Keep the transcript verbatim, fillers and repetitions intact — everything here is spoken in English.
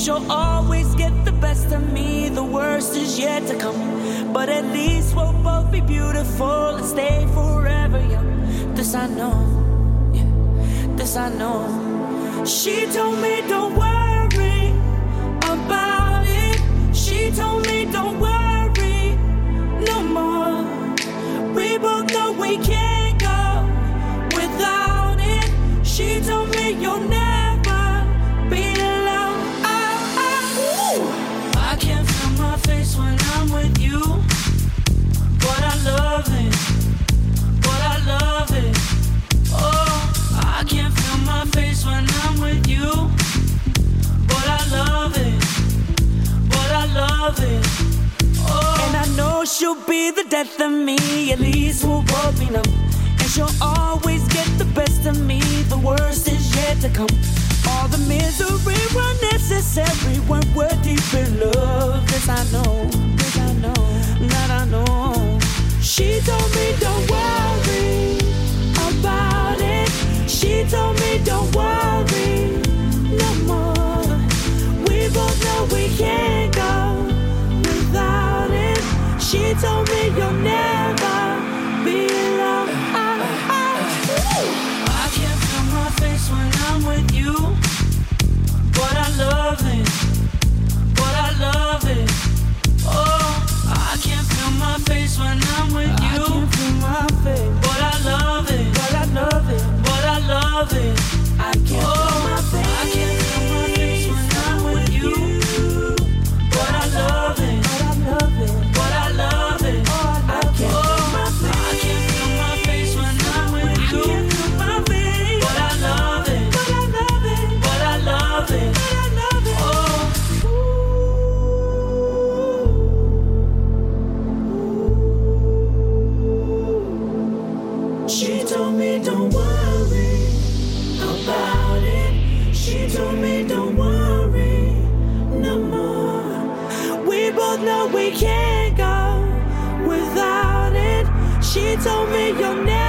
she'll always get the best of me. The worst is yet to come, but at least we'll both be beautiful and stay forever young. This I know, yeah, this I know. She told me don't worry about it. She told me don't worry no more. We both know we can't go without it. She told me you'll never be alone. Oh, oh. I can't feel my face when I'm with you, but I love it, but I love it. Oh, I can't feel my face when I'm with you, but I love it, but I love it. Oh, and I know she'll be the death of me. At least we'll both be numb, and she'll always get the best of me. The worst is yet to come. All the misery were necessary when we're deep in love. This I know, this I know, that I know. She told me don't worry about it. She told me don't worry no more. We both know we can't go without it. She told me you'll never be alone. I, I, I can't feel my face when I'm with you, but I love it, but I love it. Oh, I can't feel my face when I'm with you, I can't feel my face, but I love it, but I love it, but I love it. I can't oh, feel my face, I can't feel my face when I'm with you, but I love it, but I love it, but I love it. Oh, I can't oh, feel my face, I can't feel my face when I'm with you, I can't feel my face, but I love it, but I love it, but I love it, but I love it. Oh. She told me don't worry about it. She told me don't worry no more. We both know we can't go without it. She told me you'll never